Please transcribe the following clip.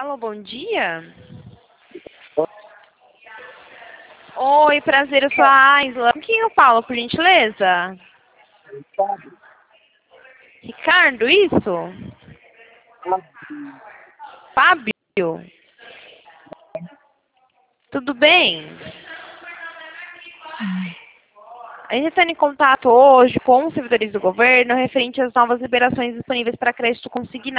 Alô, bom dia. Oi, prazer, eu sou a Aisla. Com quem eu falo, por gentileza? Ricardo, isso? Fábio? Tudo bem? A gente está em contato hoje com os servidores do governo referente às novas liberações disponíveis para crédito consignado.